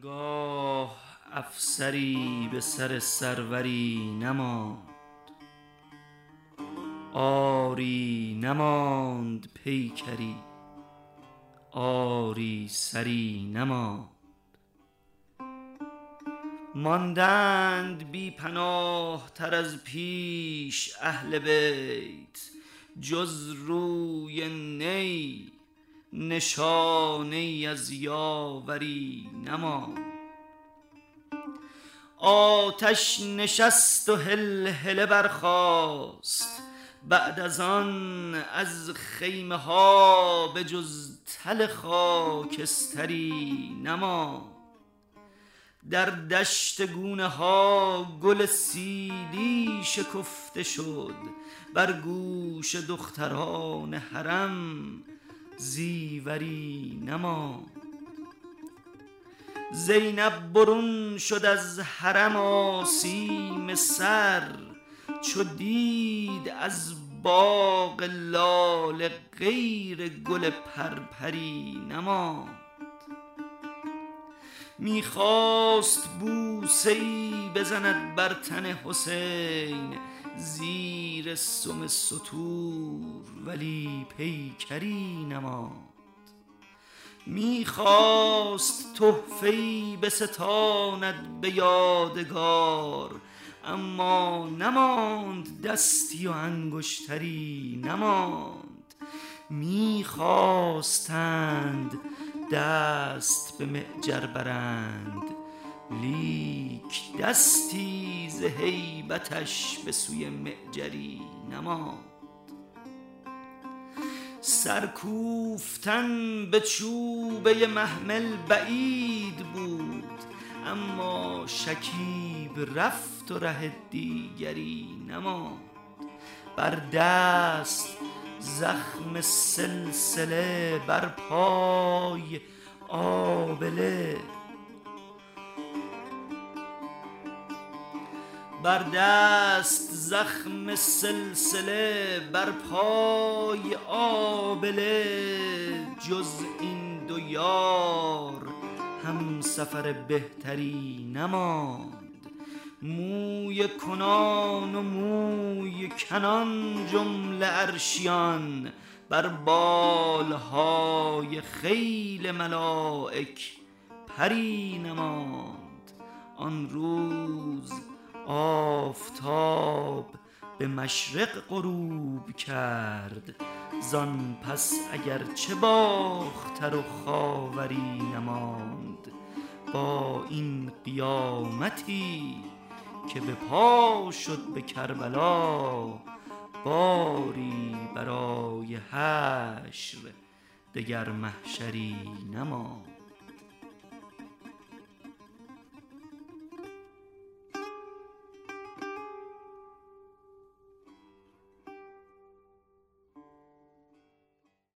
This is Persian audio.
آنگاه افسری به سر سروری نماند، آری نماند پیکری، آری سری نماند. ماندند بی پناه تر از پیش اهل بیت، جز روی نی نشانه ای از یاوری نماند. آتش نشست و هلهله برخاست، بعد از آن از خیمه ها به جز تل خاکستری نماند. در دشت گونه ها گل سیلی شکفته شد، بر گوش دختران حرم زیوری نماند. زینب برون شد از حرم آسیم سر، چو دید از باغ لاله غیر گل پرپری نماند. میخواست بوسه ای بزند بر تن حسین زیر سم ستور، ولی پیکری نماند. میخواست تحفه ای بستاند به یادگار، اما نماند دستی و انگشتری نماند. میخواستند دست به معجر برند، لیک دستی ز هیبتش به سوی معجری نماند. سرکوفتن به چوبه محمل بعید بود، اما شکیب رفت و ره دیگری نماند. بر دست زخم سلسله، بر پای آبله، بر دست زخم سلسله، بر پای آبله. جز این دو یار هم سفر بهتری نماند. موی کنان و موی کنان جمله عرشیان، بر بالهای خیل ملائک پری نماند. آن روز آفتاب به مشرق غروب کرد، زان پس اگر چه باختر و خاوری نماند. با این قیامتی که به پا شد به کربلا، باری برای حشر دگر محشری نماند.